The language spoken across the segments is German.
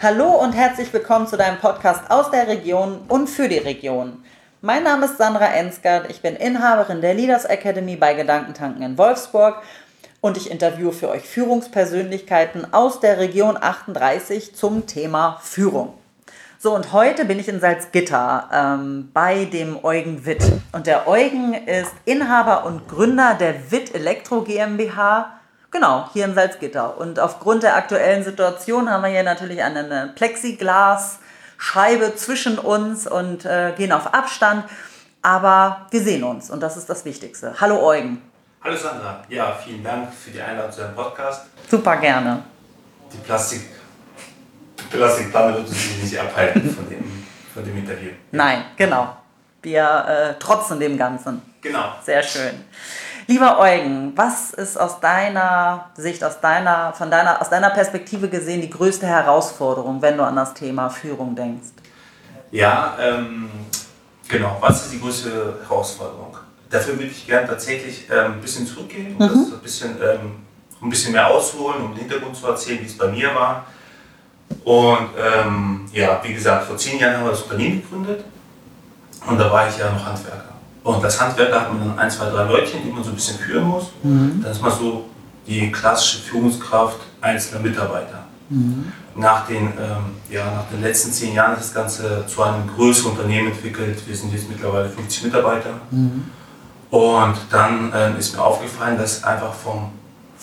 Hallo und herzlich willkommen zu deinem Podcast aus der Region und für die Region. Mein Name ist Sandra Ensgard, ich bin Inhaberin der Leaders Academy bei Gedankentanken in Wolfsburg und ich interviewe für euch Führungspersönlichkeiten aus der Region 38 zum Thema Führung. So, und heute bin ich in Salzgitter bei dem Eugen Witt. Und der Eugen ist Inhaber und Gründer der Witt Elektro GmbH. Genau, hier in Salzgitter. Und aufgrund der aktuellen Situation haben wir hier natürlich eine Plexiglasscheibe zwischen uns und gehen auf Abstand. Aber wir sehen uns und das ist das Wichtigste. Hallo Eugen. Hallo Sandra. Ja, vielen Dank für die Einladung zu deinem Podcast. Super gerne. Die Plastikpfanne wird uns nicht abhalten von dem Interview. Nein, genau. Wir trotzen dem Ganzen. Genau. Sehr schön. Lieber Eugen, was ist aus deiner Sicht, aus deiner Perspektive gesehen die größte Herausforderung, wenn du an das Thema Führung denkst? Ja, genau. Was ist die größte Herausforderung? Dafür würde ich gerne tatsächlich ein bisschen zurückgehen, um das ein bisschen mehr ausholen, um den Hintergrund zu erzählen, wie es bei mir war. Und wie gesagt, vor 10 Jahren haben wir das Unternehmen gegründet und da war ich ja noch Handwerker. Und als Handwerker hat man dann 1, 2, 3 Leutchen, die man so ein bisschen führen muss. Dann ist man so die klassische Führungskraft einzelner Mitarbeiter. Nach den letzten 10 Jahren ist das Ganze zu einem größeren Unternehmen entwickelt. Wir sind jetzt mittlerweile 50 Mitarbeiter. Und dann ist mir aufgefallen, dass einfach vom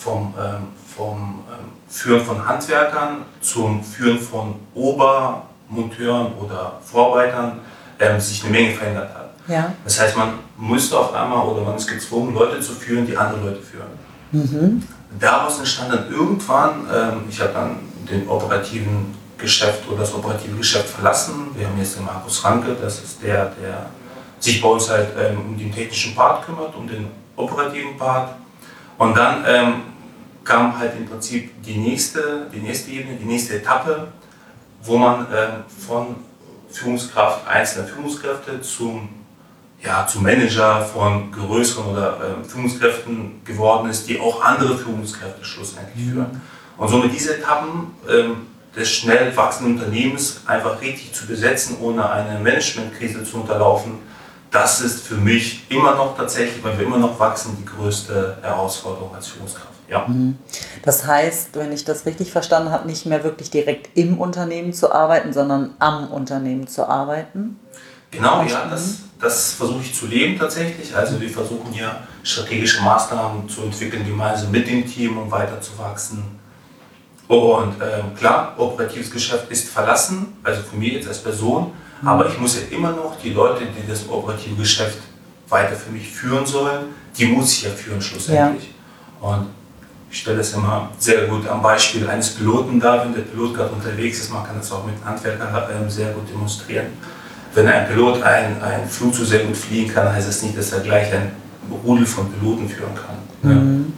Führen von Handwerkern zum Führen von Obermonteuren oder Vorarbeitern sich eine Menge verändert hat. Ja. Das heißt, man musste auf einmal oder man ist gezwungen, Leute zu führen, die andere Leute führen. Daraus entstand dann irgendwann, ich habe dann den operativen Geschäft oder das operative Geschäft verlassen. Wir haben jetzt den Markus Ranke, das ist der sich bei uns halt um den technischen Part kümmert, um den operativen Part. Und dann kam halt im Prinzip die nächste Ebene, die nächste Etappe, wo man von Führungskraft einzelner Führungskräfte zum Manager von größeren oder Führungskräften geworden ist, die auch andere Führungskräfte schlussendlich führen. Und somit diese Etappen des schnell wachsenden Unternehmens einfach richtig zu besetzen, ohne eine Managementkrise zu unterlaufen, das ist für mich immer noch tatsächlich, weil wir immer noch wachsen, die größte Herausforderung als Führungskraft. Ja. Das heißt, wenn ich das richtig verstanden habe, nicht mehr wirklich direkt im Unternehmen zu arbeiten, sondern am Unternehmen zu arbeiten? Genau, ja, das versuche ich zu leben tatsächlich. Also wir versuchen hier strategische Maßnahmen zu entwickeln, gemeinsam mit dem Team, um weiter zu wachsen. Und klar, operatives Geschäft ist verlassen, also von mir jetzt als Person, aber ich muss ja immer noch die Leute, die das operative Geschäft weiter für mich führen sollen, die muss ich ja führen schlussendlich. Ja. Und ich stelle das immer sehr gut am Beispiel eines Piloten dar, wenn der Pilot gerade unterwegs ist, man kann das auch mit Handwerkern sehr gut demonstrieren. Wenn ein Pilot einen Flugzeug sehr gut fliegen kann, heißt das nicht, dass er gleich ein Rudel von Piloten führen kann.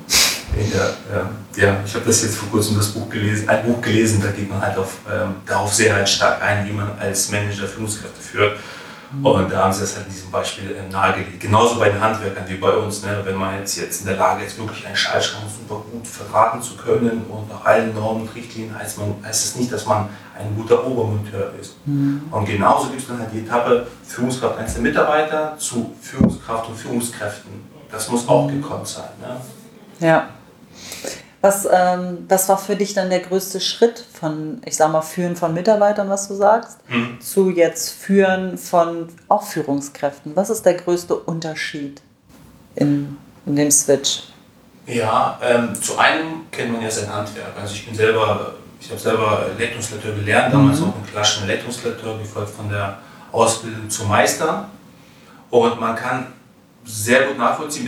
Ich habe das jetzt vor kurzem ein Buch gelesen, da geht man halt darauf sehr halt stark ein, wie man als Manager Führungskräfte führt. Und da haben sie das halt in diesem Beispiel nahegelegt. Genauso bei den Handwerkern wie bei uns. Ne? Wenn man jetzt in der Lage ist, wirklich einen Schallschrank super gut verdrahten zu können und nach allen Normen und Richtlinien, heißt es nicht, dass man ein guter Obermonteur ist. Und genauso gibt es dann halt die Etappe Führungskraft einzelner Mitarbeiter zu Führungskraft und Führungskräften. Das muss auch gekonnt sein. Ne? Ja. Was war für dich dann der größte Schritt von, Führen von Mitarbeitern, was du sagst, zu jetzt Führen von auch Führungskräften? Was ist der größte Unterschied in dem Switch? Ja, zu einem kennt man ja sein Handwerk. Also ich habe selber Elektroinstallateur gelernt, damals auch einen klassischen Elektroinstallateur, gefolgt von der Ausbildung zum Meister. Und man kann sehr gut nachvollziehen,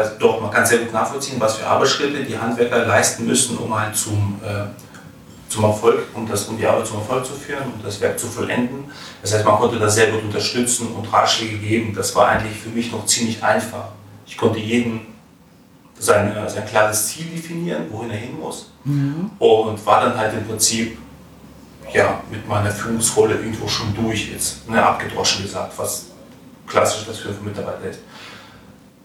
was für Arbeitsschritte die Handwerker leisten müssen, um halt zum Erfolg, um die Arbeit zum Erfolg zu führen, um das Werk zu vollenden. Das heißt, man konnte das sehr gut unterstützen und Ratschläge geben. Das war eigentlich für mich noch ziemlich einfach. Ich konnte jedem sein klares Ziel definieren, wohin er hin muss, und war dann halt im Prinzip mit meiner Führungsrolle irgendwo schon durch, jetzt abgedroschen gesagt, was klassisch das Führen von Mitarbeitern ist.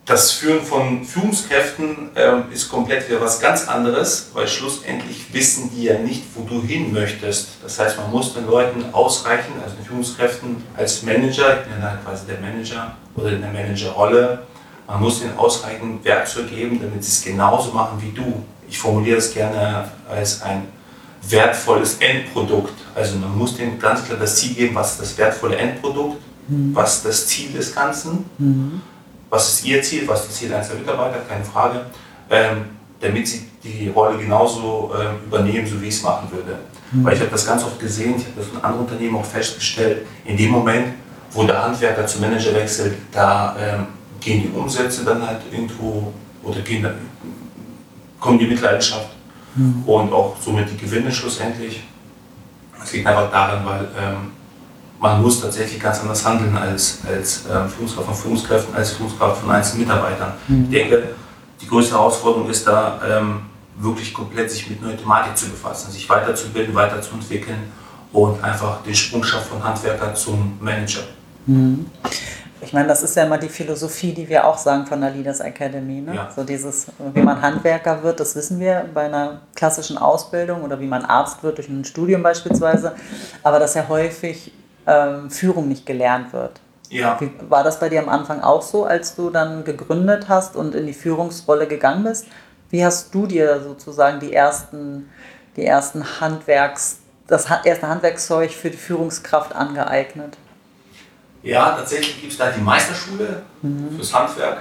Das Führen von Führungskräften ist komplett wieder was ganz anderes, weil schlussendlich wissen die ja nicht, wo du hin möchtest. Das heißt, man muss den Leuten ausreichen, also den Führungskräften als Manager, ich bin ja quasi der Manager oder in der Managerrolle, man muss ihnen ausreichend Werkzeug geben, damit sie es genauso machen wie du. Ich formuliere es gerne als ein wertvolles Endprodukt. Also man muss denen ganz klar das Ziel geben, was ist das wertvolle Endprodukt, was ist das Ziel des Ganzen. Was ist Ihr Ziel, was ist das Ziel einzelner Mitarbeiter, keine Frage, damit Sie die Rolle genauso übernehmen, so wie ich es machen würde. Weil ich habe das ganz oft gesehen, ich habe das in anderen Unternehmen auch festgestellt, in dem Moment, wo der Handwerker zum Manager wechselt, da gehen die Umsätze dann halt irgendwo oder kommen die Mitleidenschaft und auch somit die Gewinne schlussendlich. Das liegt einfach daran, weil man muss tatsächlich ganz anders handeln als Führungskraft von Führungskräften, als Führungskraft von einzelnen Mitarbeitern. Ich denke, die größte Herausforderung ist da, wirklich komplett sich mit neuer Thematik zu befassen, sich weiterzubilden, weiterzuentwickeln und einfach den Sprung schaffen von Handwerker zum Manager. Ich meine, das ist ja immer die Philosophie, die wir auch sagen von der Leaders Academy. Ne? Ja. So dieses, wie man Handwerker wird, das wissen wir bei einer klassischen Ausbildung oder wie man Arzt wird durch ein Studium beispielsweise, aber dass ja häufig Führung nicht gelernt wird. Ja. War das bei dir am Anfang auch so, als du dann gegründet hast und in die Führungsrolle gegangen bist? Wie hast du dir sozusagen das erste Handwerkszeug für die Führungskraft angeeignet? Ja, tatsächlich gibt es da die Meisterschule fürs Handwerk.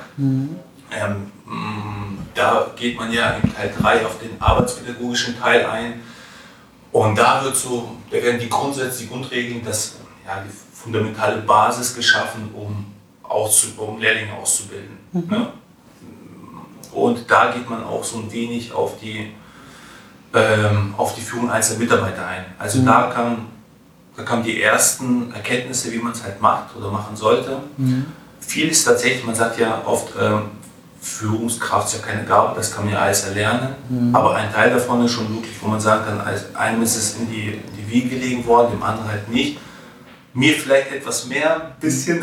Da geht man ja in Teil 3 auf den arbeitspädagogischen Teil ein. Und da werden die Grundsätze, die Grundregeln, die fundamentale Basis geschaffen, um Lehrlinge auszubilden. Ne? Und da geht man auch so ein wenig auf die Führung einzelner Mitarbeiter ein. Also da kamen die ersten Erkenntnisse, wie man es halt macht oder machen sollte. Viel ist tatsächlich, man sagt ja oft, Führungskraft ist ja keine Gabe, das kann man ja alles erlernen. Aber ein Teil davon ist schon wirklich, wo man sagen kann, einem ist es in die Wiege gelegen worden, dem anderen halt nicht. Mir vielleicht etwas mehr, ein bisschen.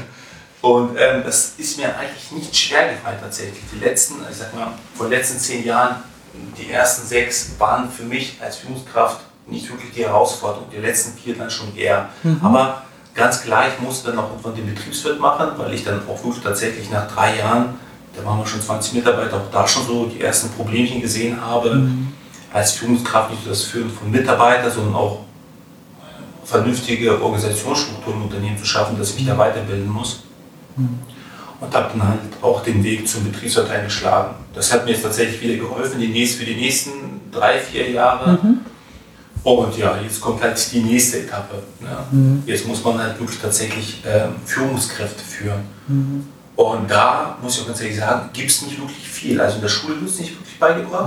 Und das ist mir eigentlich nicht schwer gefallen tatsächlich. Vor den letzten 10 Jahren, die ersten 6 waren für mich als Führungskraft nicht wirklich die Herausforderung, die letzten 4 dann schon eher. Aber ganz klar, ich musste dann auch irgendwann den Betriebswirt machen, weil ich dann auch wirklich tatsächlich nach 3 Jahren, da waren wir schon 20 Mitarbeiter, auch da schon so die ersten Problemchen gesehen habe. Als Führungskraft nicht nur das Führen von Mitarbeitern, sondern auch vernünftige Organisationsstrukturen im Unternehmen zu schaffen, dass ich mich da weiterbilden muss. Und habe dann halt auch den Weg zum Betriebswirt eingeschlagen. Das hat mir jetzt tatsächlich wieder geholfen für die nächsten 3-4 Jahre. Und ja, jetzt kommt halt die nächste Etappe. Ne? Jetzt muss man halt wirklich tatsächlich Führungskräfte führen. Und da muss ich auch ganz ehrlich sagen, gibt es nicht wirklich viel. Also in der Schule wird es nicht wirklich beigebracht.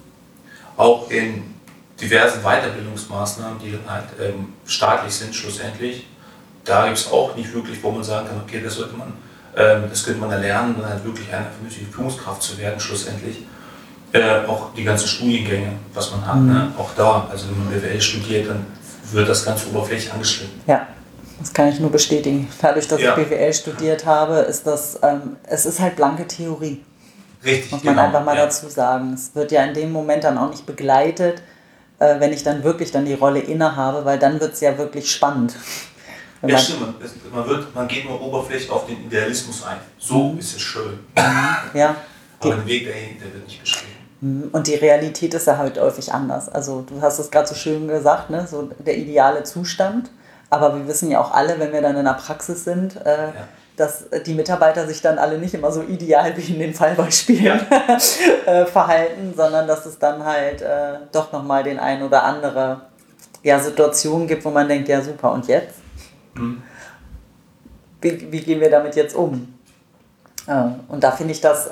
Auch in diversen Weiterbildungsmaßnahmen, die halt staatlich sind schlussendlich. Da gibt es auch nicht wirklich, wo man sagen kann, okay, das könnte man erlernen, dann halt wirklich eine vernünftige Führungskraft zu werden schlussendlich. Auch die ganzen Studiengänge, was man hat, ne? Auch da, also wenn man BWL studiert, dann wird das ganz oberflächlich angeschnitten. Ja, das kann ich nur bestätigen. Dadurch, dass ich BWL studiert habe, ist es ist halt blanke Theorie. Richtig, muss man einfach mal dazu sagen. Es wird ja in dem Moment dann auch nicht begleitet, wenn ich dann wirklich die Rolle innehabe, weil dann wird es ja wirklich spannend. Ja, stimmt. Man geht nur oberflächlich auf den Idealismus ein. So ist es schön. Ja. Aber der Weg dahin, der wird nicht beschrieben. Und die Realität ist ja halt häufig anders. Also du hast es gerade so schön gesagt, ne? So der ideale Zustand. Aber wir wissen ja auch alle, wenn wir dann in der Praxis sind, dass die Mitarbeiter sich dann alle nicht immer so ideal wie in den Fallbeispielen verhalten, sondern dass es dann halt doch nochmal den ein oder andere Situation gibt, wo man denkt, ja super, und jetzt? Wie gehen wir damit jetzt um? Und da finde ich das...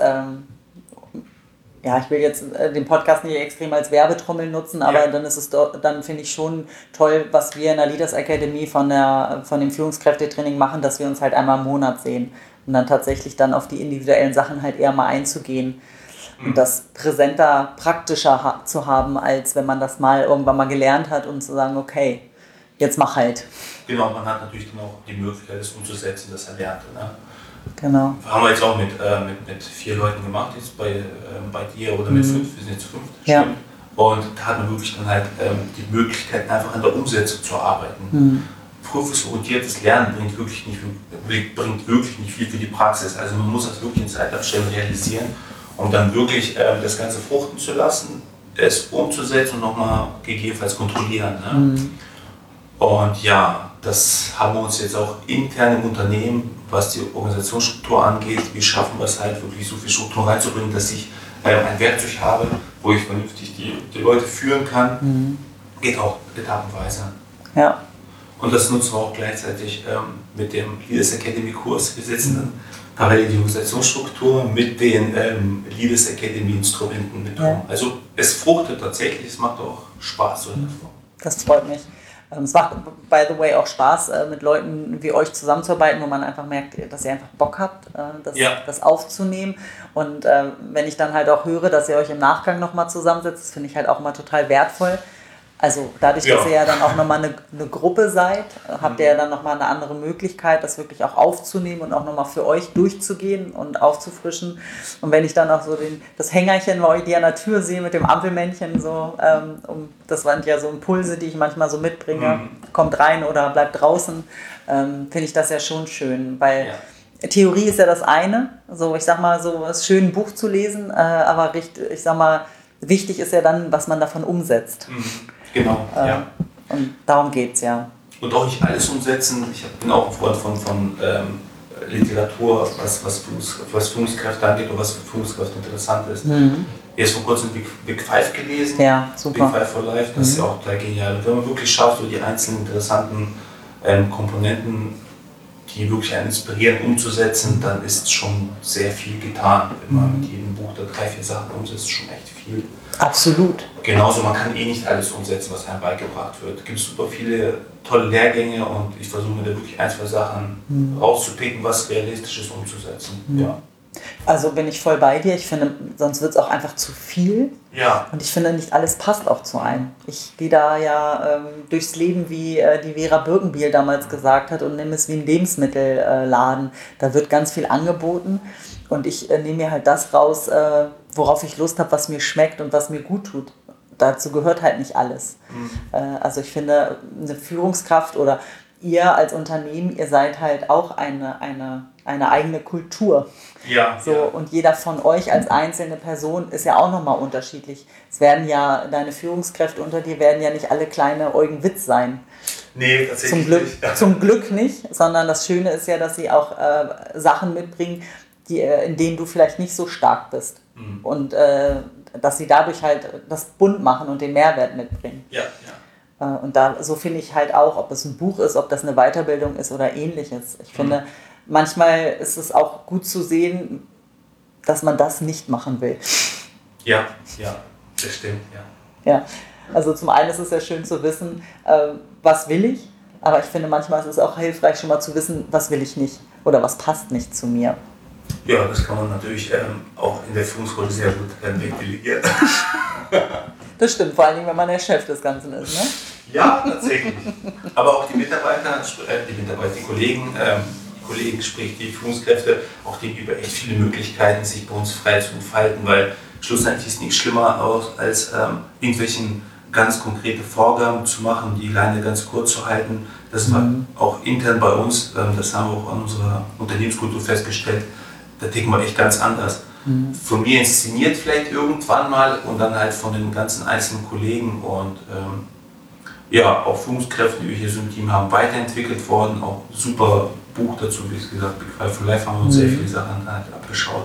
ich will jetzt den Podcast nicht extrem als Werbetrommel nutzen, aber dann finde ich schon toll, was wir in der Leaders Academy von dem Führungskräftetraining machen, dass wir uns halt einmal im Monat sehen und dann tatsächlich dann auf die individuellen Sachen halt eher mal einzugehen und das präsenter, praktischer zu haben, als wenn man das mal irgendwann mal gelernt hat und zu sagen, okay, jetzt mach halt. Genau, man hat natürlich dann auch die Möglichkeit, das umzusetzen, das Erlernte. Ne? Genau. Haben wir jetzt auch mit 4 Leuten gemacht, jetzt bei dir oder mit 5, wir sind jetzt zu 5, Ja. stimmt. Und da hat man wirklich dann halt die Möglichkeit, einfach an der Umsetzung zu arbeiten. Prüfungsorientiertes Lernen bringt wirklich nicht viel für die Praxis. Also man muss das wirklich in Zeitabständen realisieren, um dann wirklich das Ganze fruchten zu lassen, es umzusetzen und nochmal gegebenenfalls kontrollieren. Ne? Und ja, das haben wir uns jetzt auch intern im Unternehmen, was die Organisationsstruktur angeht, wie schaffen wir es halt wirklich so viel Struktur reinzubringen, dass ich ein Werkzeug habe, wo ich vernünftig die Leute führen kann. Geht auch etappenweise. Ja. Und das nutzen wir auch gleichzeitig mit dem Leaders Academy Kurs. Wir setzen dann parallel die Organisationsstruktur mit den Leaders Academy Instrumenten mit um. Also es fruchtet tatsächlich, es macht auch Spaß. So Das freut mich. Es macht, by the way, auch Spaß, mit Leuten wie euch zusammenzuarbeiten, wo man einfach merkt, dass ihr einfach Bock habt, das aufzunehmen. Und wenn ich dann halt auch höre, dass ihr euch im Nachgang nochmal zusammensetzt, das finde ich halt auch immer total wertvoll. Also dadurch, dass ihr ja dann auch nochmal eine Gruppe seid, habt ihr ja dann nochmal eine andere Möglichkeit, das wirklich auch aufzunehmen und auch nochmal für euch durchzugehen und aufzufrischen. Und wenn ich dann auch so das Hängerchen bei euch hier an der Tür sehe mit dem Ampelmännchen, so, das waren ja so Impulse, die ich manchmal so mitbringe, kommt rein oder bleibt draußen, finde ich das ja schon schön, weil Theorie ist ja das eine, so ich sag mal, so ist schön ein Buch zu lesen, aber ich sag mal, wichtig ist ja dann, was man davon umsetzt. Genau, ja. Und darum geht es, ja. Und auch nicht alles umsetzen. Ich bin auch ein Freund von Literatur, was Führungskräfte angeht und was für Führungskräfte interessant ist. Jetzt vor kurzem Big Five gelesen. Ja, super. Big Five for Life, das ist ja auch total genial. Und wenn man wirklich schafft, so die einzelnen interessanten Komponenten, die wirklich einen inspirieren, umzusetzen, dann ist schon sehr viel getan. Wenn man mit jedem Buch da 3, 4 Sachen umsetzt, ist schon echt viel. Absolut. Genauso, man kann nicht alles umsetzen, was einem beigebracht wird. Es gibt super viele tolle Lehrgänge und ich versuche mir da wirklich 1, 2 Sachen rauszupicken, was realistisch ist umzusetzen. Ja. Also bin ich voll bei dir. Ich finde, sonst wird es auch einfach zu viel. Ja. Und ich finde, nicht alles passt auch zu einem. Ich gehe da ja durchs Leben, wie die Vera Birkenbiel damals gesagt hat, und nehme es wie ein Lebensmittelladen. Da wird ganz viel angeboten und ich nehme mir halt das raus, worauf ich Lust habe, was mir schmeckt und was mir gut tut. Dazu gehört halt nicht alles. Also ich finde, eine Führungskraft oder ihr als Unternehmen, ihr seid halt auch eine eigene Kultur. Ja, so, ja. Und jeder von euch als einzelne Person ist ja auch nochmal unterschiedlich. Es werden ja, deine Führungskräfte unter dir werden ja nicht alle kleine Eugen Witz sein. Nee, tatsächlich nicht. Zum Glück nicht, sondern das Schöne ist ja, dass sie auch Sachen mitbringen, in denen du vielleicht nicht so stark bist. Und dass sie dadurch halt das bunt machen und den Mehrwert mitbringen. Ja, ja. Und so finde ich halt auch, ob es ein Buch ist, ob das eine Weiterbildung ist oder ähnliches. Ich finde, manchmal ist es auch gut zu sehen, dass man das nicht machen will. Ja, das stimmt, ja. Ja, also zum einen ist es ja schön zu wissen, was will ich, aber ich finde manchmal ist es auch hilfreich schon mal zu wissen, was will ich nicht oder was passt nicht zu mir. Ja, das kann man natürlich auch in der Führungsrolle sehr gut wegdelegieren. Das stimmt, vor allen Dingen, wenn man der Chef des Ganzen ist, ne? Ja, tatsächlich. Aber auch die Mitarbeiter, die Kollegen, sprich die Führungskräfte, auch denen über echt viele Möglichkeiten, sich bei uns frei zu entfalten, weil schlussendlich ist nichts schlimmer als irgendwelchen ganz konkrete Vorgaben zu machen, die Leine ganz kurz zu halten. Das war auch intern bei uns, das haben wir auch an unserer Unternehmenskultur festgestellt, da ticken wir echt ganz anders. Von mir inszeniert vielleicht irgendwann mal und dann halt von den ganzen einzelnen Kollegen und auch Führungskräften, die wir hier so im Team haben, weiterentwickelt worden. Auch ein super Buch dazu, wie gesagt, Big Five for Life, haben wir uns sehr viele Sachen halt abgeschaut.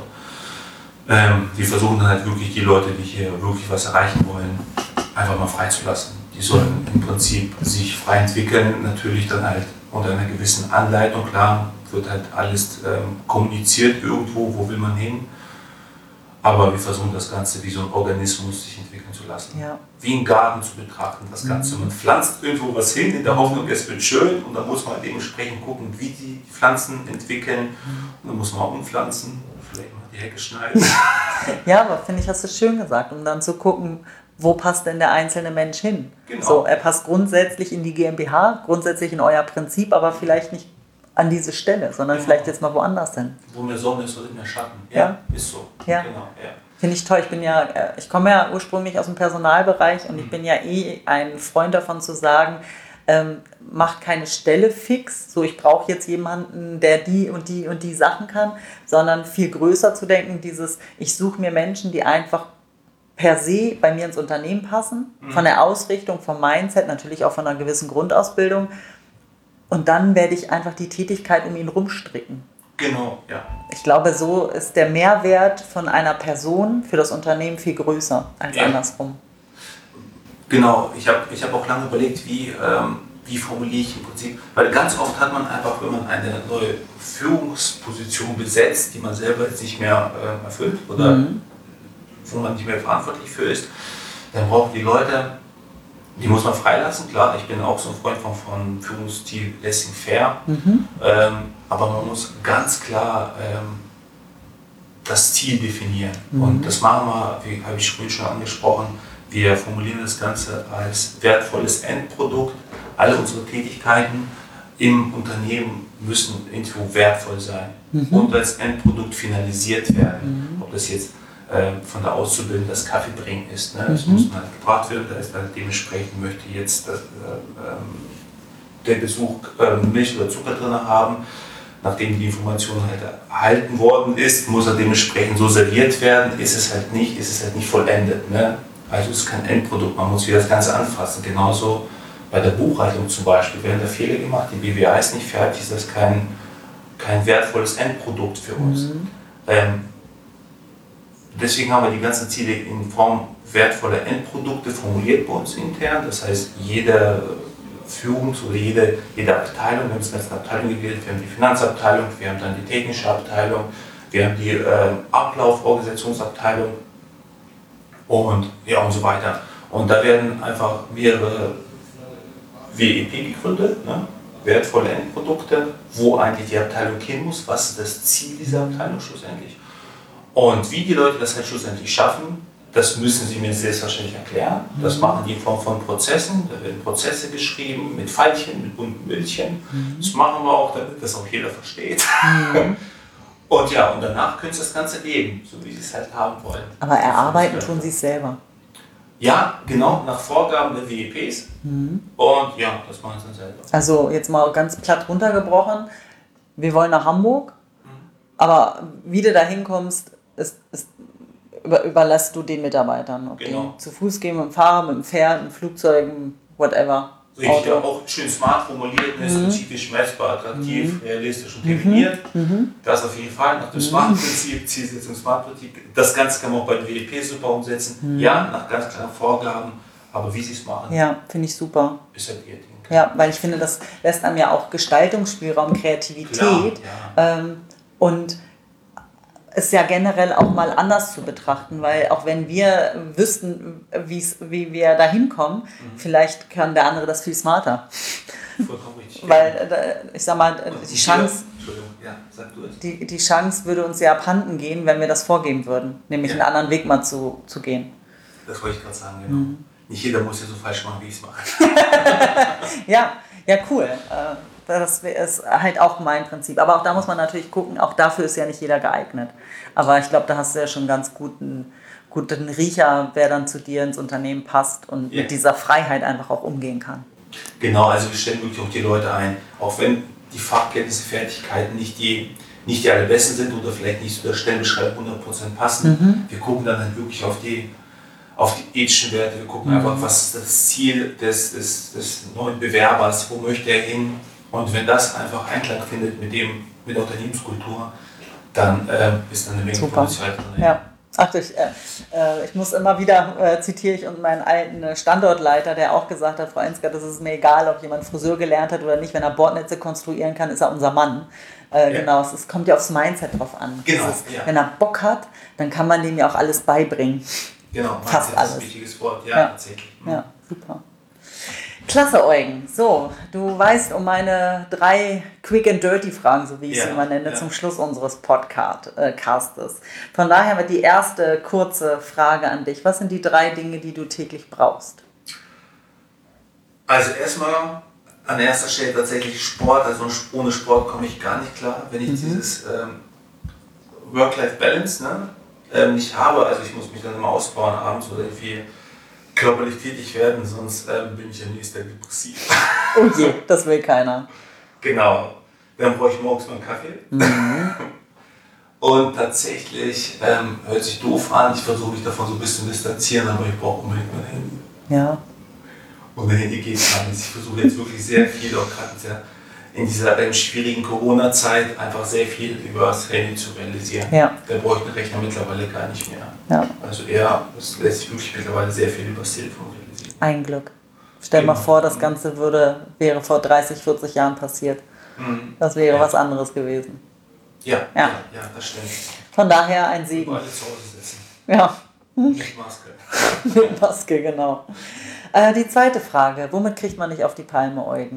Wir versuchen dann halt wirklich die Leute, die hier wirklich was erreichen wollen, einfach mal freizulassen. Die sollen im Prinzip sich frei entwickeln, natürlich dann halt unter einer gewissen Anleitung, klar, wird halt alles kommuniziert irgendwo, wo will man hin. Aber wir versuchen das Ganze wie so ein Organismus sich entwickeln zu lassen. Ja. Wie ein Garten zu betrachten, das Ganze. Man pflanzt irgendwo was hin, in der Hoffnung, es wird schön und dann muss man dementsprechend gucken, wie die Pflanzen entwickeln. Und dann muss man auch umpflanzen, vielleicht mal die Hecke schneiden. Ja, aber finde ich, hast du schön gesagt, um dann zu gucken, wo passt denn der einzelne Mensch hin? Genau. So, er passt grundsätzlich in die GmbH, grundsätzlich in euer Prinzip, aber vielleicht nicht an diese Stelle, sondern vielleicht jetzt mal woanders hin. Wo mehr Sonne ist oder mehr Schatten. Ja. Ist so. Ja. Genau, ja. Finde ich toll. Ich komme ja ursprünglich aus dem Personalbereich und ich bin ja ein Freund davon zu sagen, macht keine Stelle fix, so ich brauche jetzt jemanden, der die und die Sachen kann, sondern viel größer zu denken, ich suche mir Menschen, die einfach per se bei mir ins Unternehmen passen, von der Ausrichtung, vom Mindset, natürlich auch von einer gewissen Grundausbildung, und dann werde ich einfach die Tätigkeit um ihn rumstricken. Genau, ja. Ich glaube, so ist der Mehrwert von einer Person für das Unternehmen viel größer als andersrum. Genau, ich hab auch lange überlegt, wie formuliere ich im Prinzip, weil ganz oft hat man einfach, wenn man eine neue Führungsposition besetzt, die man selber jetzt nicht mehr erfüllt oder wo man nicht mehr verantwortlich für ist, dann brauchen die Leute, die muss man freilassen, klar, ich bin auch so ein Freund von Führungsstil laissez-faire, aber man muss ganz klar das Ziel definieren. Und das machen wir, wie habe ich vorhin schon angesprochen, wir formulieren das Ganze als wertvolles Endprodukt. Alle unsere Tätigkeiten im Unternehmen müssen irgendwo wertvoll sein und als Endprodukt finalisiert werden. Ob das jetzt von der Auszubildenden das Kaffee bringen ist. Ne? Das muss halt gebracht werden, da ist halt dementsprechend möchte jetzt der Besuch Milch oder Zucker drin haben. Nachdem die Information halt erhalten worden ist, muss er dementsprechend so serviert werden, ist es halt nicht vollendet. Ne? Also es ist kein Endprodukt, man muss wieder das Ganze anfassen. Genauso bei der Buchhaltung zum Beispiel, werden da Fehler gemacht, die BWA ist nicht fertig, ist das kein wertvolles Endprodukt für uns. Deswegen haben wir die ganzen Ziele in Form wertvoller Endprodukte formuliert bei uns intern. Das heißt, jede Führungs- oder jede Abteilung, wir haben das ganze Abteilung gewählt, wir haben die Finanzabteilung, wir haben dann die technische Abteilung, wir haben die Ablauforganisationsabteilung und so weiter. Und da werden einfach mehrere WEP gegründet, ne? Wertvolle Endprodukte, wo eigentlich die Abteilung hin muss, was ist das Ziel dieser Abteilung schlussendlich. Und wie die Leute das halt schlussendlich schaffen, das müssen sie mir selbstverständlich erklären. Das machen die in Form von Prozessen, da werden Prozesse geschrieben mit Pfeilchen, mit bunten Bildchen. Das machen wir auch, damit das auch jeder versteht. Und danach können sie das Ganze leben, so wie sie es halt haben wollen. Aber erarbeiten tun sie es selber. Ja, genau, nach Vorgaben der WEPs. Und das machen sie dann selber. Also jetzt mal ganz platt runtergebrochen, wir wollen nach Hamburg, aber wie du da hinkommst, überlässt du den Mitarbeitern. Ob die zu Fuß gehen, mit dem Fahrrad, mit dem Pferd, mit Flugzeugen, whatever. Richtig, auch schön smart formuliert, spezifisch, messbar, attraktiv, realistisch und definiert. Das auf jeden Fall nach dem Smart-Prinzip, Zielsetzung, Smart-Prinzip. Das Ganze kann man auch bei der WEP super umsetzen. Ja, nach ganz klaren Vorgaben, aber wie sie es machen, ja, finde ich super. Ist halt ihr Ding. Ja, weil ich finde, das lässt einem ja auch Gestaltungsspielraum, Kreativität. Klar, und es ja generell auch mal anders zu betrachten, weil auch wenn wir wüssten, wie wir da hinkommen, vielleicht kann der andere das viel smarter. Vollkommen richtig. Weil, ich sag mal, die Chance, sag du es. die Chance würde uns ja abhanden gehen, wenn wir das vorgeben würden, nämlich einen anderen Weg mal zu gehen. Das wollte ich gerade sagen, genau. Nicht jeder muss ja so falsch machen, wie ich es mache. Ja, cool. Das ist halt auch mein Prinzip. Aber auch da muss man natürlich gucken, auch dafür ist ja nicht jeder geeignet. Aber ich glaube, da hast du ja schon einen ganz guten Riecher, wer dann zu dir ins Unternehmen passt und mit dieser Freiheit einfach auch umgehen kann. Genau, also wir stellen wirklich auch die Leute ein, auch wenn die Fachkenntnisse, Fertigkeiten nicht die allerbesten sind oder vielleicht nicht zu der Stellenbeschreibung 100% passen. Wir gucken dann halt wirklich auf die ethischen Werte, wir gucken einfach, was ist das Ziel des neuen Bewerbers, wo möchte er hin. Und wenn das einfach Einklang findet mit der Unternehmenskultur, dann ist dann eine Menge Potenzial drin. Ja. Ach, ich muss immer wieder, zitiere ich meinen alten Standortleiter, der auch gesagt hat, Frau Ensgard, das ist mir egal, ob jemand Friseur gelernt hat oder nicht, wenn er Bordnetze konstruieren kann, ist er unser Mann. Genau, es kommt ja aufs Mindset drauf an. Genau, wenn er Bock hat, dann kann man dem ja auch alles beibringen. Genau, fast alles. Das ist ein wichtiges Wort, tatsächlich. Ja, super. Klasse, Eugen. So, du weißt um meine 3 Quick and Dirty Fragen, so wie ich sie immer nenne, zum Schluss unseres Podcastes. Von daher haben wir die erste kurze Frage an dich. Was sind die 3 Dinge, die du täglich brauchst? Also erstmal an erster Stelle tatsächlich Sport. Also ohne Sport komme ich gar nicht klar, wenn ich dieses Work-Life-Balance nicht habe. Also ich muss mich dann immer ausbauen abends oder irgendwie körperlich tätig werden, sonst bin ich ja nächster depressiv. Oh je, das will keiner. Genau. Dann brauche ich morgens mal einen Kaffee. Und tatsächlich hört sich doof an, ich versuche mich davon so ein bisschen zu distanzieren, aber ich brauche unbedingt mein Handy. Ja. Und mein Handy geht gar nicht. Ich versuche jetzt wirklich sehr viel, auch gerade in dieser schwierigen Corona-Zeit, einfach sehr viel über das Handy zu realisieren. Ja. Da brauche ich den Rechner mittlerweile gar nicht mehr. Ja. Also es lässt sich wirklich mittlerweile sehr viel über das Telefon realisieren. Ein Glück. Stell mal vor, das Ganze wäre vor 30, 40 Jahren passiert. Das wäre was anderes gewesen. Ja, das stimmt. Von daher ein Segen. Alle zu Hause sitzen. Ja. Mit Maske. Mit Maske, genau. Die zweite Frage, womit kriegt man nicht auf die Palme, Eugen?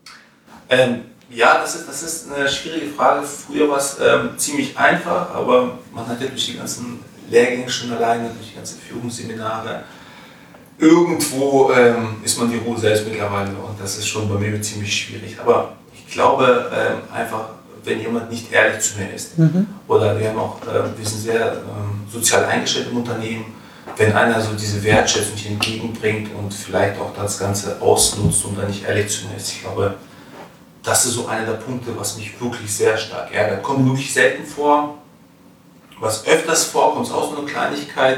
Ja, das ist eine schwierige Frage. Früher war es ziemlich einfach, aber man hat ja durch die ganzen Lehrgänge schon alleine, durch die ganzen Führungsseminare, irgendwo ist man die Ruhe selbst mittlerweile und das ist schon bei mir ziemlich schwierig. Aber ich glaube einfach, wenn jemand nicht ehrlich zu mir ist, oder wir sind sehr sozial eingestellt im Unternehmen, wenn einer so diese Wertschätzung nicht entgegenbringt und vielleicht auch das Ganze ausnutzt und dann nicht ehrlich zu mir ist, ich glaube, das ist so einer der Punkte, was mich wirklich sehr stark ärgert. Kommt wirklich selten vor. Was öfters vorkommt, ist auch so eine Kleinigkeit,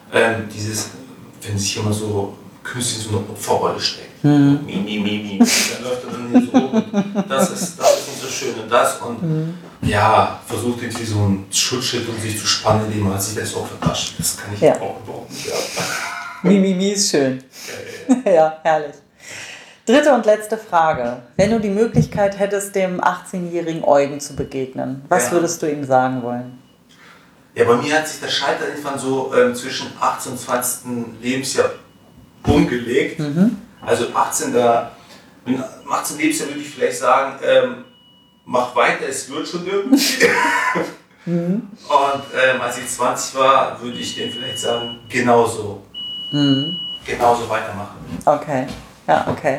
wenn sich jemand so künstlich so eine Opferrolle steckt. Dann läuft er dann hier so und das ist nicht so schön und das und versucht irgendwie so ein Schutzschild um sich zu spannen, indem man sich das auch vertascht. Das kann ich auch überhaupt nicht. Mimimi ist schön. Ja, herrlich. Dritte und letzte Frage. Wenn du die Möglichkeit hättest, dem 18-jährigen Eugen zu begegnen, was würdest du ihm sagen wollen? Ja, bei mir hat sich das Scheitern irgendwann so zwischen 18 und 20. Lebensjahr umgelegt. Also im 18. Lebensjahr würde ich vielleicht sagen, mach weiter, es wird schon irgendwie. Und als ich 20 war, würde ich dem vielleicht sagen, genauso weitermachen. Okay, ja, okay.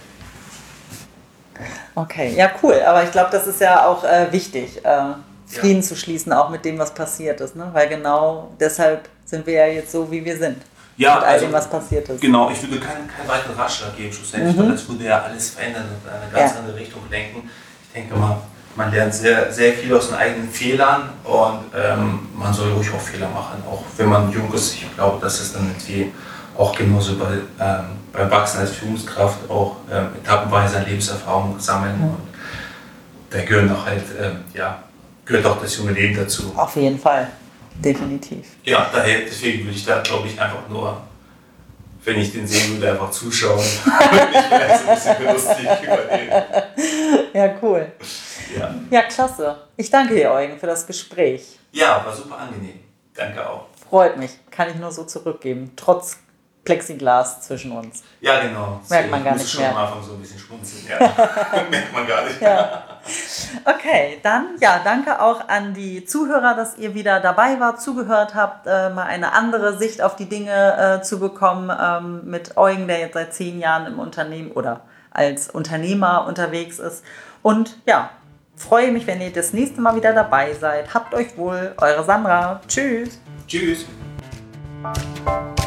Okay, ja cool, aber ich glaube, das ist ja auch wichtig, Frieden zu schließen, auch mit dem, was passiert ist, ne? Weil genau deshalb sind wir ja jetzt so, wie wir sind. Ja, mit all dem, was passiert ist. Genau, ich würde keinen weiteren Ratschlag geben, schlussendlich, weil das würde ja alles verändern und in eine ganz andere Richtung lenken. Ich denke mal, man lernt sehr, sehr viel aus den eigenen Fehlern und man soll ruhig auch Fehler machen, auch wenn man jung ist. Ich glaube, das ist dann irgendwie auch genauso beim Wachsen als Führungskraft auch etappenweise an Lebenserfahrung sammeln und da gehört auch das junge Leben dazu. Auf jeden Fall, definitiv. Ja, deswegen würde ich da, glaube ich, einfach nur, wenn ich den sehen würde, einfach zuschauen. Ich wäre so ein bisschen lustig über den. Ja, cool. Ja, klasse. Ich danke dir, Eugen, für das Gespräch. Ja, war super angenehm. Danke auch. Freut mich. Kann ich nur so zurückgeben. Trotz Plexiglas zwischen uns. Ja, genau. Merkt man gar nicht mehr. Ich muss schon am Anfang so ein bisschen schmunzeln. Ja. Merkt man gar nicht. Ja. Okay, dann danke auch an die Zuhörer, dass ihr wieder dabei wart, zugehört habt, mal eine andere Sicht auf die Dinge zu bekommen mit Eugen, der jetzt seit 10 Jahren im Unternehmen oder als Unternehmer unterwegs ist. Und freue mich, wenn ihr das nächste Mal wieder dabei seid. Habt euch wohl, eure Sandra. Tschüss. Tschüss.